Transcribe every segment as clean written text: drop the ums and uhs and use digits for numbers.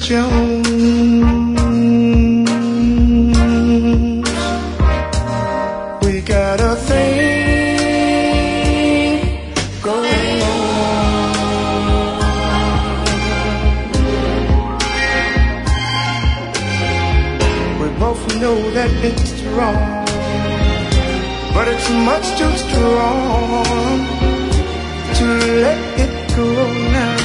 Jones. We got a thing going on. We both know that it's wrong, but it's much too strong to let it go now.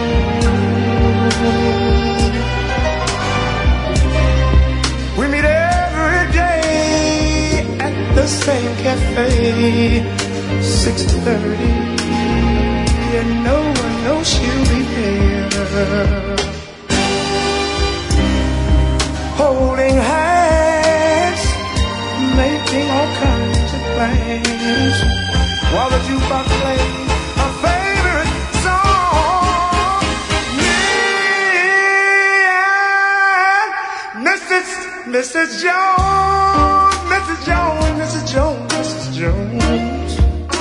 We meet every day at the same cafe, 6:30, and no one knows she'll be there. Holding hands, making all kinds of plans, while the jukebox plays our favorite song. Me and Mrs. Jones, Mrs. Jones, Mrs. Jones, Mrs. Jones.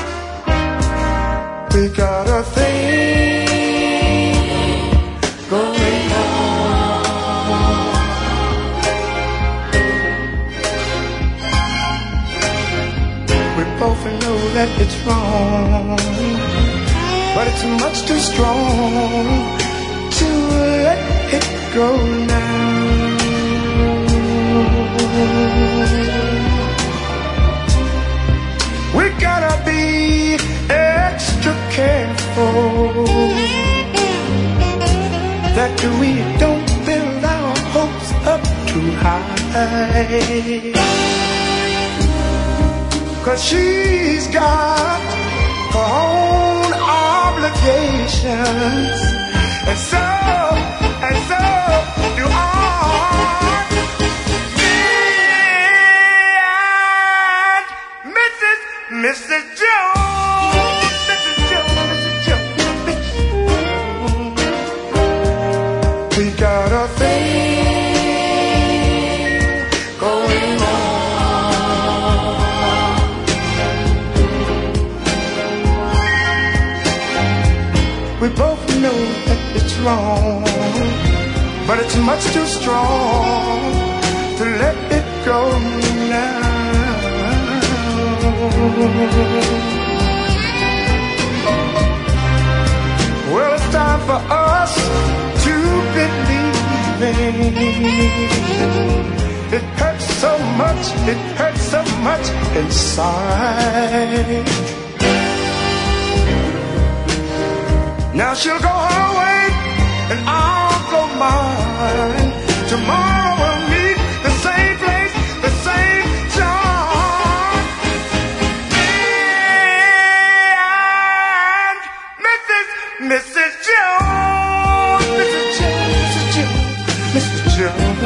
We got a thing going on. We both know that it's wrong, but it's much too strong to let it go now. We gotta be extra careful that we don't build our hopes up too high, 'cause she's got her own obligations, and so do I. Mrs. Jones, Mrs. Jones, Mrs. Jones, Mrs. Jones. We got a thing going on. We both know that it's wrong, but it's much too strong to let it go now. Well, it's time for us to believe. It hurts so much inside. Now she'll go her way and I'll go mine. Tomorrow we'll meet the same place, the same time. And Mrs. Jones, Mrs. Jones, Mrs. Jones,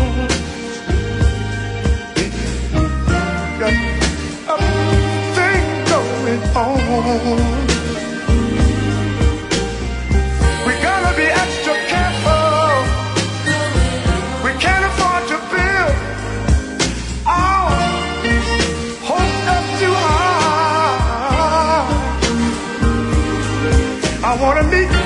got a thing going on. We gotta be extra careful. We can't afford to build our hopes up too high. I wanna meet